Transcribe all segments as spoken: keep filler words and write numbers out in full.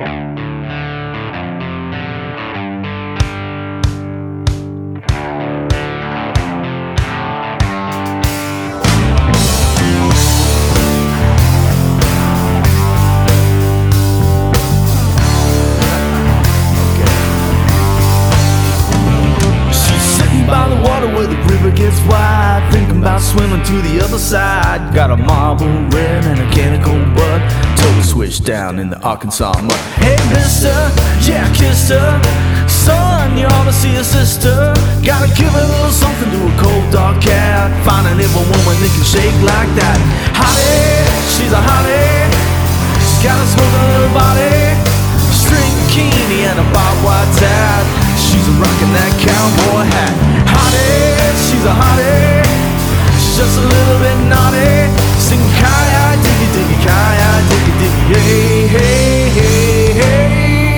Gets wide, thinking about swimming to the other side. Got a marble rim and a mechanical butt. Toe switch down in the Arkansas mud. Hey mister, yeah I kissed her. Son, you ought to see a sister. Gotta give a little something to a cold dark cat. Finding if a woman that can shake like that. Hottie, she's a hottie. Got a smoking little body. String bikini and a barbed wire tat. She's a rockin' that cowboy hat. Hottie, she's a hottie. She's just a little bit naughty. Singing Kaya, diggy, diggy, Kaya, diggy, diggy, hey, hey, hey, hey.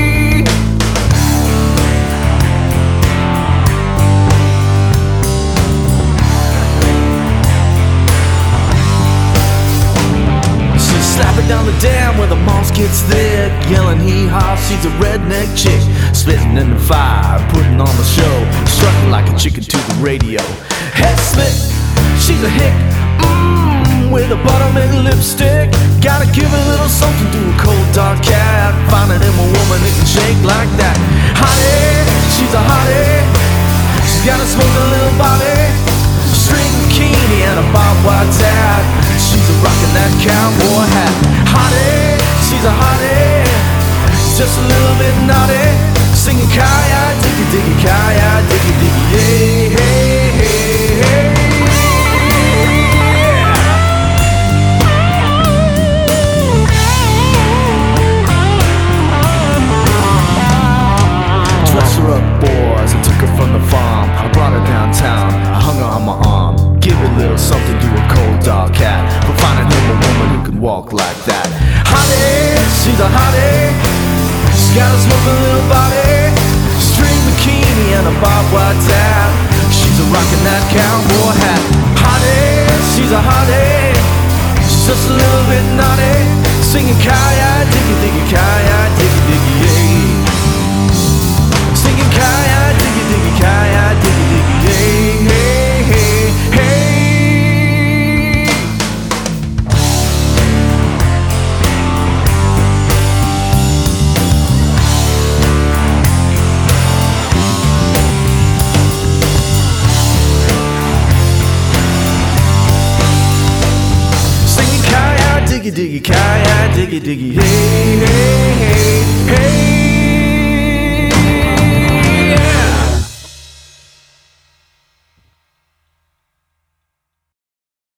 She's slapping down the dam where the moss gets thick. Yelling hee-haw, she's a redneck chick. Spitting in the fire, putting on the show. Strutting like a chicken to the radio. Head slick, she's a hick. Mmm, with a buttermilk lipstick. Gotta give a little something to a cold dark cat. Finding him a woman that can shake like that. Hottie, she's a hottie. She's got a smoking little body. String bikini and a barbed wire tat. She's a rockin' that cowboy hat. Hottie, she's a hottie. Just a little bit naughty. Singing Kaya, diggy, diggy, Kaya, diggy, diggy, hey, hey, hey, hey. Dress her up, boys, I took her from the farm. I brought her downtown, I hung her on my arm. Give a little something to a cold dark cat. For finding him a woman who can walk like that. Hottie, she's a hottie. She's got a smoking little body. String bikini and a barbed wire tat. She's a rockin' that cowboy hat. Hottie, she's a hottie. She's just a little bit naughty. Singing Kaya, diggy, diggy, Kaya, diggy, diggy, yay. Singing Kaya, diggy, diggy, Kaya, diggy, diggy, yay, hey, hey, hey. Diggy, diggy, Kaya, diggy, diggy, hey, hey, hey, hey.